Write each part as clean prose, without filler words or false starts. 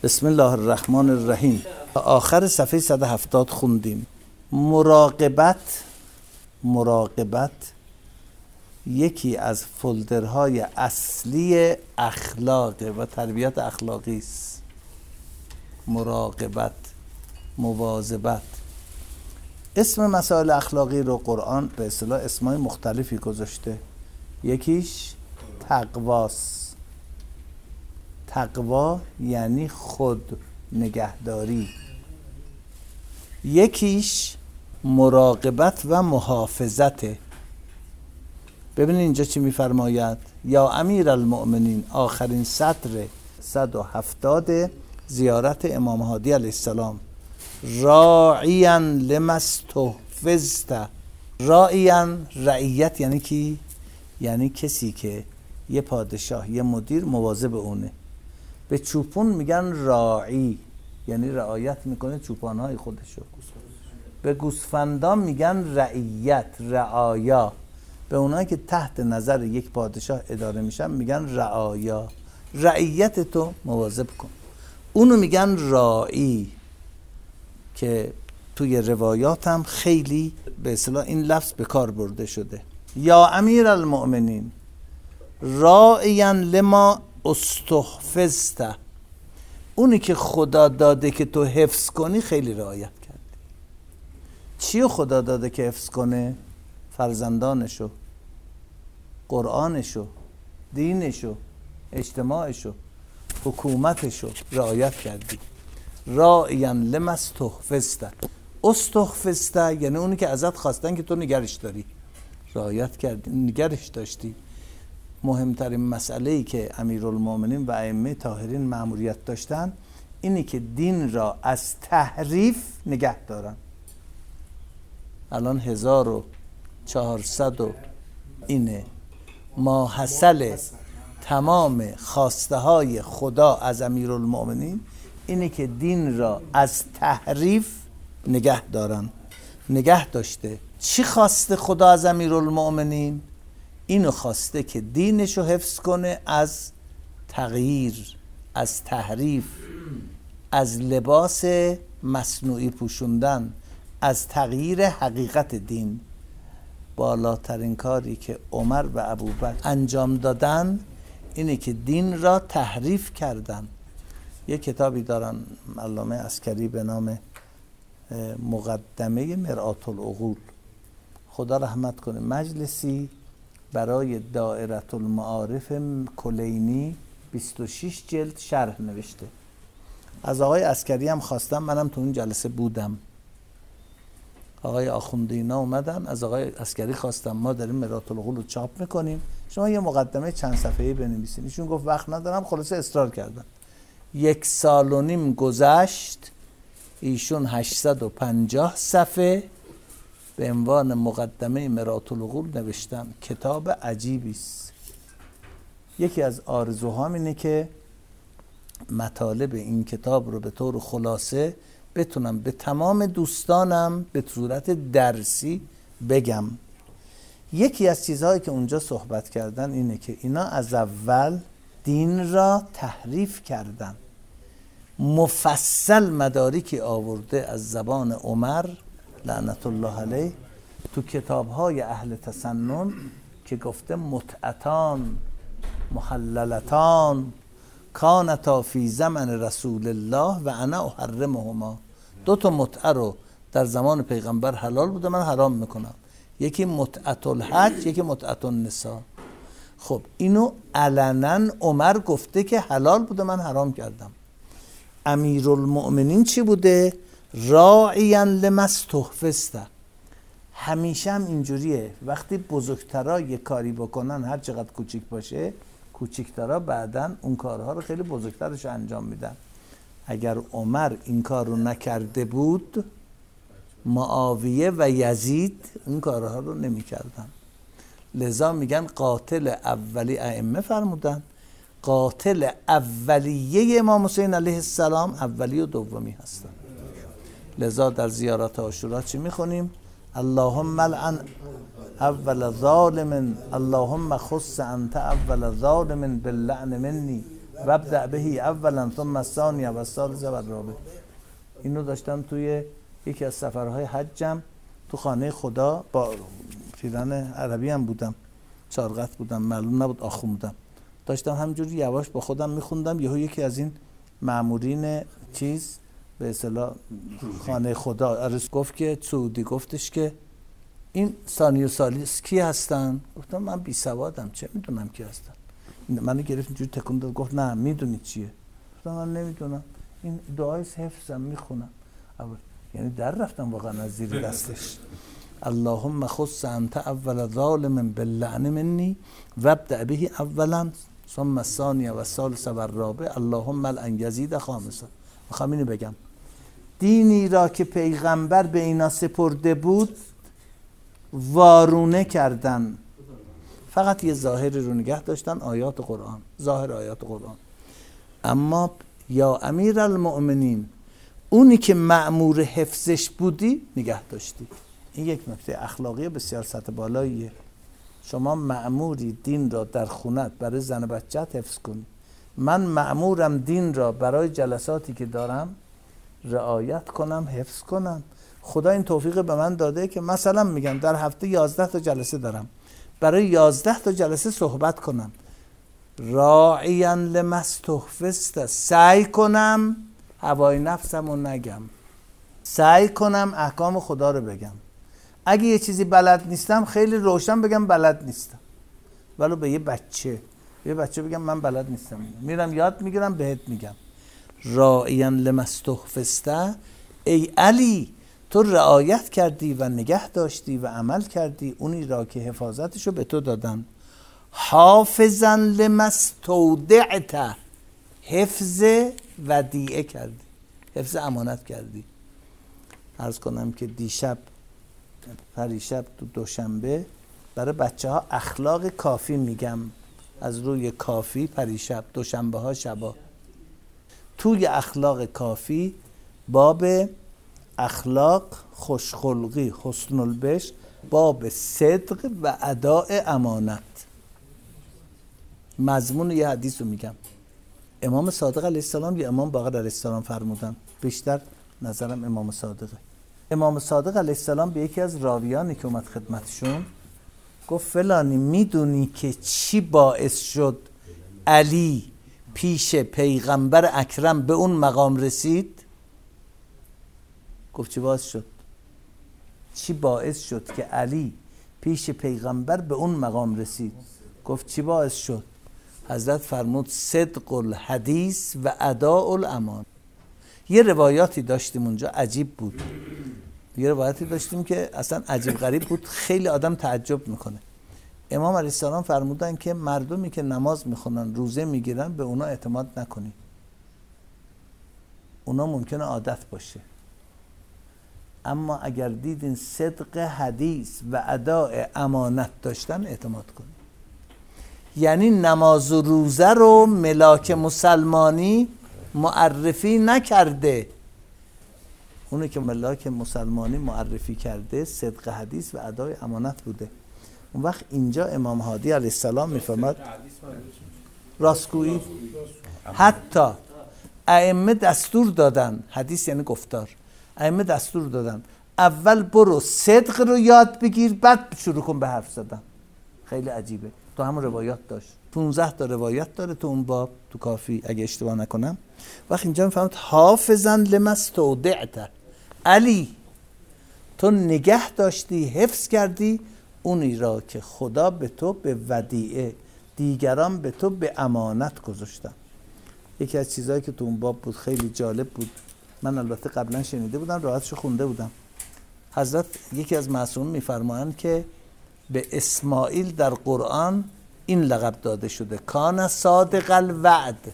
بسم الله الرحمن الرحیم. آخر صفحه 170 خوندیم. مراقبت یکی از فولدرهای اصلی اخلاق و تربیت اخلاقی است. مراقبت، مواظبت. اسم مسائل اخلاقی رو قرآن به اصطلاح اسمای مختلفی گذاشته. یکیش تقواست. تقوا یعنی خود نگهداری. یکیش مراقبت و محافظته. ببینید اینجا چی میفرماید. یا امیر المؤمنین، آخرین سطر 170 زیارت امام هادی علیه السلام. راعیا لما استحفظت. راعیا، رعیت یعنی کی؟ یعنی کسی که یه پادشاه، یه مدیر مواظب اونه. به چوپون میگن راعی، یعنی رعایت میکنه چوپانهای خودشو. به گوسفندان میگن رعیت، رعایا. به اونایی که تحت نظر یک پادشاه اداره میشن میگن رعایا. رعیت تو مواظب کن. اونو میگن راعی، که توی روایات هم خیلی به اصطلاح این لفظ به کار برده شده. یا امیر المؤمنین راعیا لما استحفظت. اونی که خدا داده که تو حفظ کنی خیلی رعایت کردی. چیو خدا داده که حفظ کنه؟ فرزندانشو، قرآنشو، دینشو، اجتماعشو، حکومتشو رعایت کردی. راعیا لما استحفظت. استحفظت یعنی اونی که ازت خواستن که تو نگرش داری، رعایت کردی، نگرش داشتی. مهمترین مسئله‌ای که امیرالمومنین و ائمه طاهرین مأموریت داشتن اینی که دین را از تحریف نگه دارن. الان 1400 اینه ماحصل تمام خواسته های خدا از امیرالمومنین اینه که دین را از تحریف نگه دارن. نگه داشته. چی خواسته خدا از امیرالمومنین؟ اینو خواسته که دینشو حفظ کنه از تغییر، از تحریف، از لباس مصنوعی پوشوندن، از تغییر حقیقت دین. بالاترین کاری که عمر و ابوبکر انجام دادن اینه که دین را تحریف کردن. یک کتابی دارن علامه عسکری به نام مقدمه مرآت العقول، خدا رحمت کنه، مجلسی برای دائره المعارف کلینی 26 جلد شرح نوشته. از آقای عسکری هم خواستم، منم تو اون جلسه بودم. آقای آخوندینا اومدن، از آقای عسکری خواستم ما داریم مرآت العقول رو چاپ میکنیم، شما یه مقدمه چند صفحه‌ای بنویسین. ایشون گفت وقت ندارم. خلاصه اصرار کردن. 1.5 سال گذشت، ایشون 850 صفحه به عنوان مقدمه مرآت العقول نوشتن. کتاب عجیبی است. یکی از آرزوهام اینه که مطالب این کتاب رو به طور خلاصه بتونم به تمام دوستانم به صورت درسی بگم. یکی از چیزهایی که اونجا صحبت کردن اینه که اینا از اول دین را تحریف کردن. مفصل مدارکی آورده از زبان عمر لعنت الله علیه تو کتاب‌های اهل تسنن که گفته متعتان محللتان کانتا فی زمن رسول الله و انا احرمهما. 2 متعه رو در زمان پیغمبر حلال بوده، من حرام میکنم. یکی متعت الحج، یکی متعت النساء. خب اینو علنا عمر گفته که حلال بوده، من حرام کردم. امیرالمؤمنین چی بوده؟ راعیا لما استحفظت. همیشه هم اینجوریه، وقتی بزرگترا یه کاری بکنن هر چقدر کوچیک باشه، کوچیکترا بعدن اون کارها رو خیلی بزرگترش انجام میدن. اگر عمر این کار رو نکرده بود، معاویه و یزید این کارها رو نمی کردن. لذا میگن قاتل اولی ائمه فرمودن، قاتل اولیه امام حسین علیه السلام اولی و دومی هستن. لذا در زیارت عاشورا چی میخونیم؟ اللهم لعن اول ظالم، اللهم خص انت اول ظالم باللعن منی وابدأ به اولا ثم الثانی و الثالث و الرابع. اینو داشتم توی یکی از سفرهای حجم تو خانه خدا، با پیران عربی هم بودم، چارقط بودم، معلوم نبود آخوندم، داشتم همجوری یواش با خودم میخوندم. یکی از این مامورین چیز به اصطلاح خانه خدا عرض گفت که سعودی، گفتش که این ثانی و ثالث کی هستن؟ گفتم من بی سوادم چه میدونم کی هستن. منو گرفت اینجوری تکون داد، گفت نه میدونی چیه؟ گفتم من نمیدونم، این دعای حفظم میخونم. یعنی در رفتم واقعا از زیر دستش. اللهم خص انت اول ظالم باللعن منی وابدأ به اولا ثم الثانی و الثالث و الرابع اللهم لعن یزید خامسا. میخوام اینو بگم، دینی را که پیغمبر به اینا سپرده بود وارونه کردن، فقط یه ظاهری رو نگه داشتن، آیات قرآن، ظاهر آیات قرآن. اما یا امیر المؤمنین، اونی که مأمور حفظش بودی نگه داشتی. این یک نکته اخلاقی بسیار سطح بالاییه. شما مأموری دین را در خونت برای زن و بچت حفظ کنی. من مأمورم دین را برای جلساتی که دارم رعایت کنم، حفظ کنم. خدا این توفیق به من داده که مثلا میگم در هفته 11 تا جلسه دارم، برای 11 تا جلسه صحبت کنم. راعیا لما استحفظت، سعی کنم هوای نفسم رو نگم، سعی کنم احکام خدا رو بگم. اگه یه چیزی بلد نیستم خیلی روشن بگم بلد نیستم، ولو به یه بچه بگم من بلد نیستم، میرم یاد میگیرم بهت میگم. راعیا لما استحفظت، ای علی تو رعایت کردی و نگه داشتی و عمل کردی اونی را که حفاظتشو به تو دادن. حافظا لما استودعت، حفظ ودیعه کردی، حفظ امانت کردی. عرض کنم که پریشب تو دوشنبه برای بچه ها اخلاق کافی میگم، از روی کافی پریشب، دوشنبه ها شبا. توی اخلاق کافی باب اخلاق خوشخلقی حسن البشر، باب صدق و اداء امانت. مضمون یه حدیث رو میگم. امام صادق علیه السلام یا امام باقر علیه السلام فرمودن، بیشتر نظرم امام صادقه. امام صادق علیه السلام به یکی از راویانی که اومد خدمتشون گفت فلانی میدونی که چی باعث شد علی پیش پیغمبر اکرم به اون مقام رسید؟ گفت چی باعث شد؟ چی باعث شد که علی پیش پیغمبر به اون مقام رسید؟ گفت چی باعث شد؟ حضرت فرمود صدق الحدیث و اداء الامان. یه روایاتی داشتیم اونجا عجیب بود، یه روایتی داشتیم که اصلا عجیب غریب بود، خیلی آدم تعجب میکنه. امام علیه السلام فرمودن که مردمی که نماز میخونن، روزه میگیرن، به اونا اعتماد نکنی، اونا ممکنه عادت باشه، اما اگر دیدین صدق حدیث و اداء امانت داشتن اعتماد کنی. یعنی نماز و روزه رو ملاک مسلمانی معرفی نکرده، اونی که ملاک مسلمانی معرفی کرده صدق حدیث و ادای امانت بوده. اون وقت اینجا امام هادی علیه السلام میفرماد راستگویی. حتی ائمه دستور دادن، حدیث یعنی گفتار، ائمه دستور دادن اول برو صدق رو یاد بگیر بعد شروع کن به حرف زدن. خیلی عجیبه. تو همون روایات داشت، 15 تا روایت داره تو اون باب، تو کافی اگه اشتباه نکنم. وقت اینجا میفهمد حافظا لما استودعت، علی تو نگه داشتی، حفظ کردی اونی را که خدا به تو به ودیعه، دیگران به تو به امانت گذاشتن. یکی از چیزهایی که تو اون باب بود خیلی جالب بود، من البته قبلا شنیده بودم، راحتشو خونده بودم. حضرت یکی از معصومین میفرمایند که به اسماعیل در قرآن این لقب داده شده، کان صادق الوعد،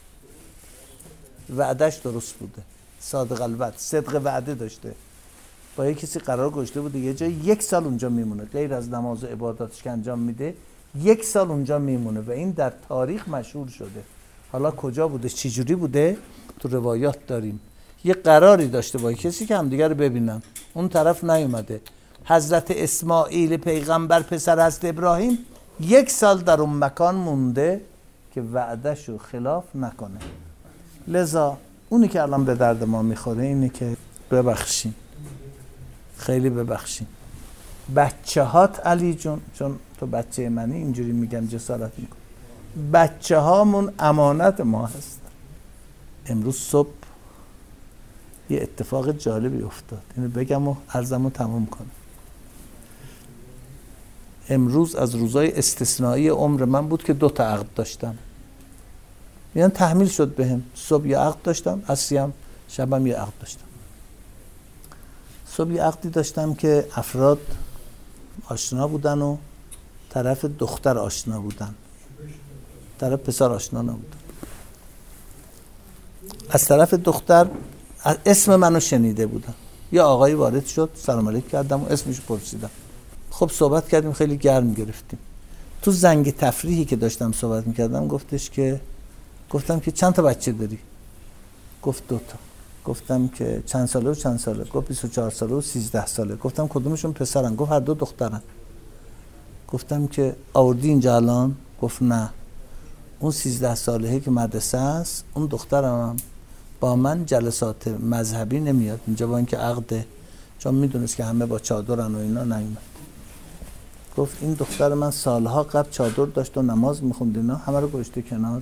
وعدش درست بوده، صادق الوعد، صدق وعده داشته. با یک کسی قرار گذاشته بوده یه جای 1 سال اونجا میمونه، غیر از نماز و عباداتش که انجام میده 1 سال اونجا میمونه و این در تاریخ مشهور شده. حالا کجا بوده، چی جوری بوده، تو روایات داریم. یه قراری داشته با کسی که همدیگه رو ببینن، اون طرف نیومده. حضرت اسماعیل پیغمبر پسر حضرت ابراهیم 1 سال در اون مکان مونده که وعدهشو خلاف نکنه. لذا اونی که الان به درد ما میخوره اینه که ببخشین، خیلی ببخشین. بچه هات علی جون، چون تو بچه منی اینجوری میگم جسارت میکنم، بچه هامون امانت ما هست. امروز صبح یه اتفاق جالبی افتاد، اینو بگم و عرضمو تموم کنم. امروز از روزای استثنایی عمر من بود که 2 تا عقد داشتم، یعنی تحمیل شد بهم. صبح یه عقد داشتم، عصریم شبم یه عقد داشتم. صبح یه عقدی داشتم که افراد آشنا بودن و طرف دختر آشنا بودن، طرف پسر آشنا نبودن. از طرف دختر اسم منو شنیده بودن، یه آقایی وارد شد، سلام علیک کردم و اسمش پرسیدم. خب صحبت کردیم، خیلی گرم گرفتیم. تو زنگ تفریحی که داشتم صحبت میکردم گفتم که چند تا بچه داری؟ گفت 2 تا. گفتم که چند ساله و چند ساله؟ گفت 24 ساله و 13 ساله. گفتم کدومشون پسرن؟ گفت هر 2 دخترن. گفتم که آوردی اینجا الان؟ گفت نه، اون 13 ساله‌ای که مدرسه است، اون دخترم با من جلسات مذهبی نمیاد اینجا، با اینکه عقده، چون میدونست که همه با چادرن و اینا نیومد. گفت این دختر من سالها قبل چادر داشت و نماز میخوند، اینا همه رو گذاشته کنار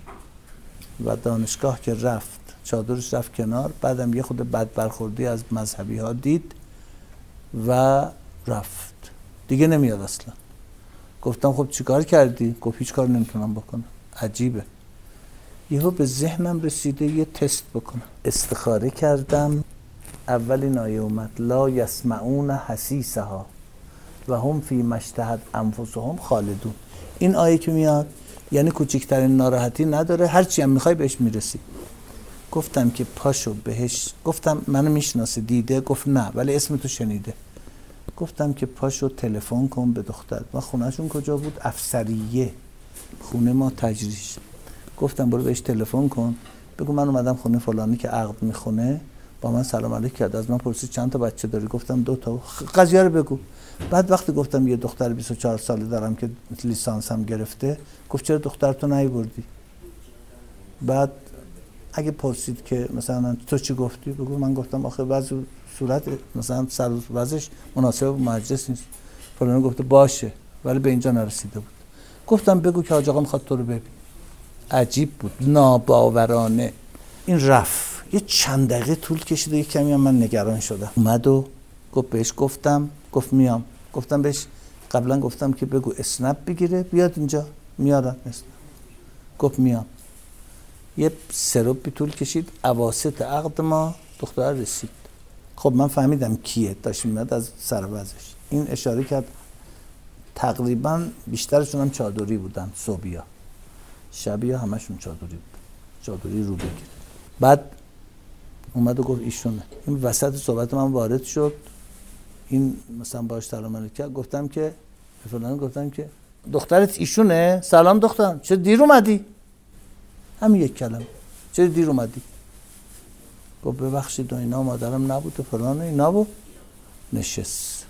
و دانشگاه که رفت چادرش رفت کنار. بعدم یه خود بد برخوردی از مذهبی ها دید و رفت دیگه، نمیاد اصلا. گفتم خب چیکار کردی؟ گفت هیچ کار نمیتونم بکنم. عجیبه. یهو به ذهنم رسیده یه تست بکنم. استخاره کردم، اولین آیه اومد لا یسمعون حسیسها و هم فی ما اشتهت انفسهم خالدون. این آیه که میاد یعنی کوچکترین ناراحتی نداره، هرچی هم میخوای بهش میرسی. گفتم که پاشو بهش، گفتم منو میشناسه دیده؟ گفت نه ولی اسم تو شنیده. گفتم که پاشو تلفن کن به دختر. ما خونهشون کجا بود؟ افسریه، خونه ما تجریش. گفتم برو بهش تلفن کن، بگو من اومدم خونه فلانی که عقد میخونه، با من سلام علیک کرد، از من پرسید چند تا بچه داری؟ گفتم 2 تا. قضیه رو بگو. بعد وقتی گفتم یه دختر 24 ساله دارم که لیسانس هم گرفته، گفت چرا دخترتو نیاوردی؟ بعد اگه پرسید که مثلا تو چی گفتی؟ بگو من گفتم آخه وضع صورت مثلا سر وضعش مناسب با مجلس نیست. فلان گفته باشه ولی به اینجا نرسیده بود. گفتم بگو که حاج آقا میخواد تو رو ببین. عجیب بود، ناباورانه. این رفت. یه چند دقیقه طول کشید و یک کمی هم من نگران شدم. اومد و گفت بهش گفتم، گفت میام. گفتم بهش قبلا گفتم که بگو اسنپ بگیره بیاد اینجا، میارم اسنپ. گفت میام. یه سرپی طول کشید، اواسط عقد ما دختر رسید. خب من فهمیدم کیه، داشت میاد از سر وضعش. این اشاره کرد تقریبا بیشترشون هم چادری بودن، صبحیا شبیا همشون چادری بود، چادری رو بگیر. بعد اومد و گفت ایشونه. این وسط صحبت من وارد شد، این مثلا باش سلام علیک کرد. گفتم که فلان، گفتم که دخترت ایشونه؟ سلام دخترم، چه دیر اومدی؟ همین یک کلمه، چه دیر اومدی؟ گفت ببخشید و اینا، مادرم نبود و فلان اینا بود. نشست.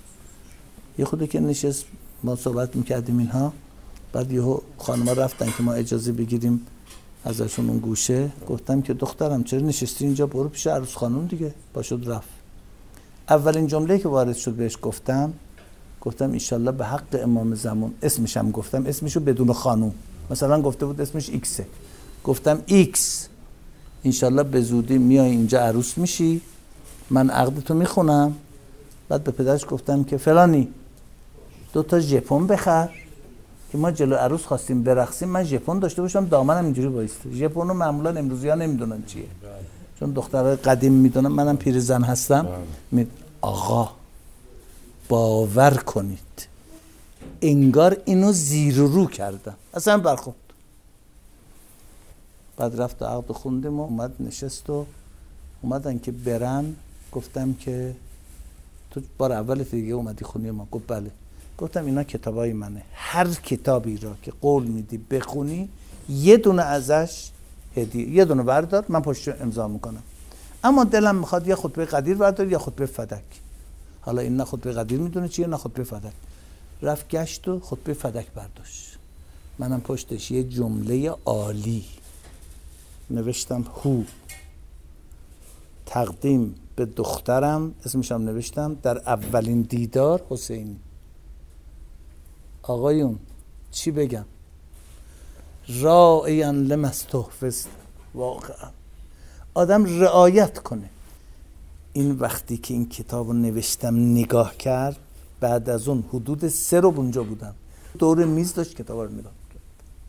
یه خوده که نشست ما صحبت میکردیم اینها. بعد یهو خانم‌ها رفتن که ما اجازه بگیریم ازشون اون گوشه. گفتم که دخترم چرا نشستی اینجا؟ برو پیش عروس خانم دیگه. پاشد رفت. اولین جمله که وارد شد بهش گفتم ایشالله به حق امام زمان، اسمش هم گفتم، اسمشو بدون خانوم، مثلا گفته بود اسمش ایکسه، گفتم ایکس انشالله به زودی میای اینجا عروس میشی، من عقدتو میخونم. بعد به پدرش گفتم که فلانی 2 تا ژپن بخر که ما جلو عروس خواستیم برقصیم، من ژپن داشته باشم دامنم اینجوری وایسته. ژپن رو معمولا امروزی‌ها نمیدونن چیه، چون دخترای قدیم میدونن، منم پیرزن هستم. آقا باور کنید انگار اینو زیر و رو کردم، اصلا برخورد. بعد رفت عقد خوندیم و اومد نشست و اومدن که برن. گفتم که تو بار اولت دیگه اومدی خونی ما؟ گفت بله. گفتم اینا کتابای منه، هر کتابی را که قول میدی بخونی یه دونه ازش هدیه، یه دونه بردار من پشت امضا میکنم، اما دلم میخواد یا خطبه قدیر بردار یا خطبه فدک. حالا این نه خطبه قدیر میدونه چیه نه خطبه فدک. رفت گشت و خطبه فدک برداشت. منم پشتش یه جمله عالی نوشتم، هو تقدیم به دخترم، اسمشم نوشتم، در اولین دیدار حسینی. آقایون چی بگم؟ راعیا لما استحفظت. واقعا آدم رعایت کنه. این وقتی که این کتاب رو نوشتم نگاه کرد، بعد از اون حدود 3 رو اونجا بودم، دور میز داشت کتاب رو نگاه کرد.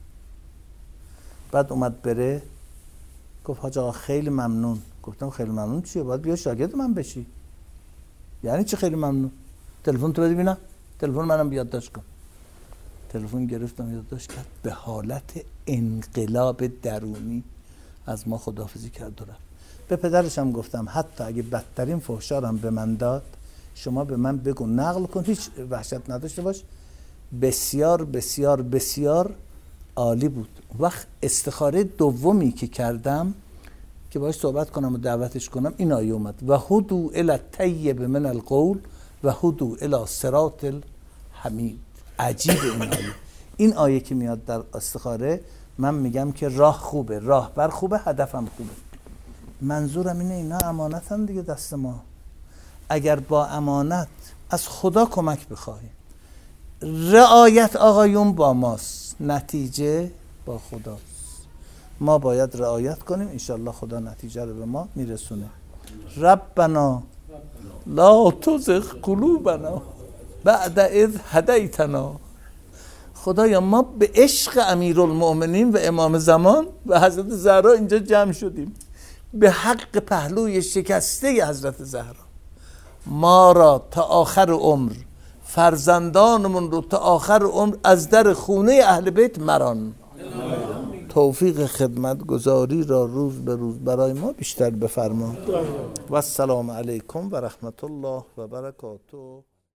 بعد اومد بره گفت حاج آقا خیلی ممنون. گفتم خیلی ممنون چیه؟ باید بیا شاگرد من بشی. یعنی چی خیلی ممنون؟ تلفن تو بده ببینم. تلفن منم بیادداشت کن. تلفن گرفتم یادداشت کرد. به حالت انقلاب درونی از ما خداحافظی کرد و رفت. به پدرش هم گفتم حتی اگه بدترین فحشارم به من داد، شما به من بگو نقل کن، هیچ وحشت نداشته باش. بسیار بسیار بسیار عالی بود. وقت استخاره دومی که کردم که باهاش صحبت کنم و دعوتش کنم، این آیه اومد و هدوا الی الطیب من القول و هدوا الی صراط الحمید. عجیب این آیه که میاد در استخاره، من میگم که راه خوبه، راهبر خوبه، هدفم خوبه. منظورم اینه اینا امانتن دیگه دست ما. اگر با امانت از خدا کمک بخواهیم، رعایت آقایون با ماست، نتیجه با خداست. ما باید رعایت کنیم، انشالله خدا نتیجه رو به ما میرسونه. ربنا لا تزغ قلوبنا بعد اذ هدیتنا. خدایا ما به عشق امیرالمؤمنین و امام زمان و حضرت زهرا اینجا جمع شدیم، به حق پهلوی شکسته حضرت زهرا. ما را تا آخر عمر، فرزندانمون رو تا آخر عمر از در خونه اهل بیت مران. توفیق خدمت گزاری را روز به روز برای ما بیشتر بفرما. و السلام علیکم و رحمت الله و برکاته.